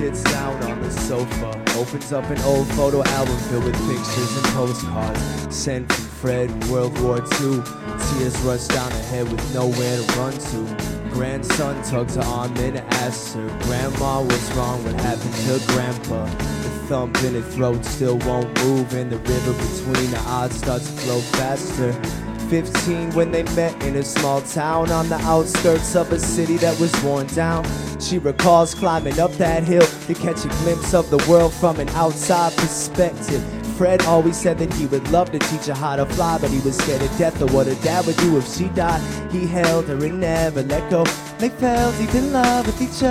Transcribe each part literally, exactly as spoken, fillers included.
sits down on the sofa, opens up an old photo album filled with pictures and postcards sent from Fred, World War Two. Tears rush down her head with nowhere to run to. Grandson tugs her arm and asks her, Grandma, what's wrong? What happened to Grandpa? The thump in her throat still won't move, and the river between the odds starts to flow faster. Fifteen when they met in a small town on the outskirts of a city that was worn down. She recalls climbing up that hill to catch a glimpse of the world from an outside perspective. Fred always said that he would love to teach her how to fly, but he was scared to death of what her dad would do if she died. He held her and never let go. They fell deep in love with each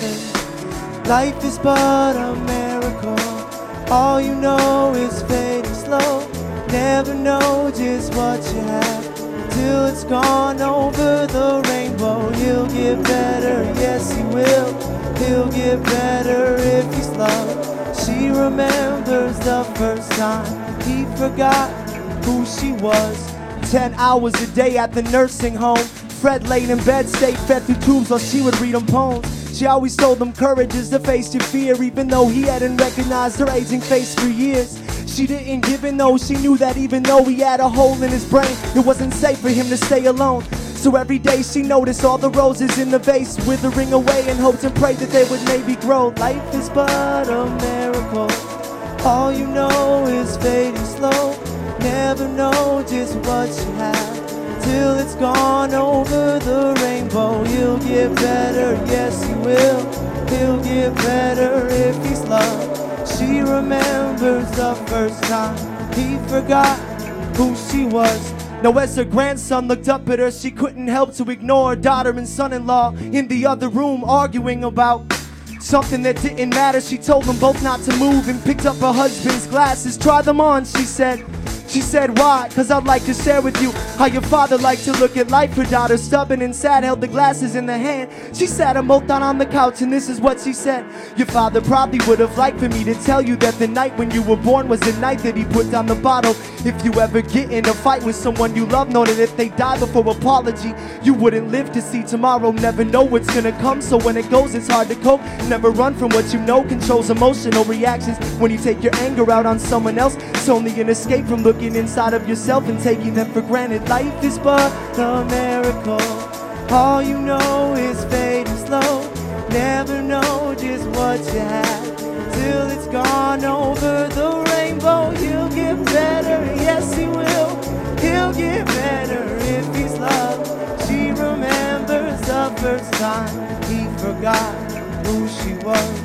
other. Life is but a miracle. All you know is fading slow. Never know just what you have till it's gone over the rainbow. He'll get better, yes he will. He'll get better if he's slow. She remembers the first time he forgot who she was. Ten hours a day at the nursing home. Fred laid in bed, stayed fed through tubes while she would read him poems. She always told him courage is to face your fear, even though he hadn't recognized her aging face for years. She didn't give in though, she knew that even though he had a hole in his brain, it wasn't safe for him to stay alone. So every day she noticed all the roses in the vase withering away and hoped and prayed that they would maybe grow. Life is but a miracle. All you know is fading slow. Never know just what you have till it's gone over the rainbow. He'll get better, yes he will. He'll get better if he's loved. She remembers the first time he forgot who she was. Now as her grandson looked up at her, she couldn't help to ignore her daughter and son-in-law in the other room arguing about something that didn't matter. She told them both not to move and picked up her husband's glasses. Try them on, she said. She said, why? Cause I'd like to share with you how your father liked to look at life. Her daughter, stubborn and sad, held the glasses in the hand. She sat them both down on the couch and this is what she said. Your father probably would have liked for me to tell you that the night when you were born was the night that he put down the bottle. If you ever get in a fight with someone you love, know that if they die before apology, you wouldn't live to see tomorrow. Never know what's gonna come, so when it goes it's hard to cope. Never run from what you know, controls emotional reactions. When you take your anger out on someone else, it's only an escape from looking inside of yourself and taking them for granted. Life is but a miracle. All you know is fading slow. Never know just what you have till it's gone over the rainbow. He'll get better, yes he will. He'll get better if he's loved. She remembers the first time he forgot who she was.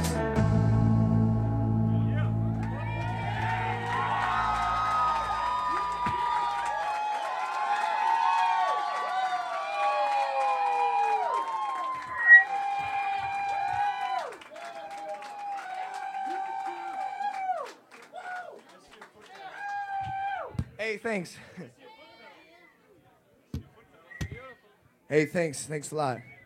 Hey, thanks. Hey, thanks. Thanks a lot.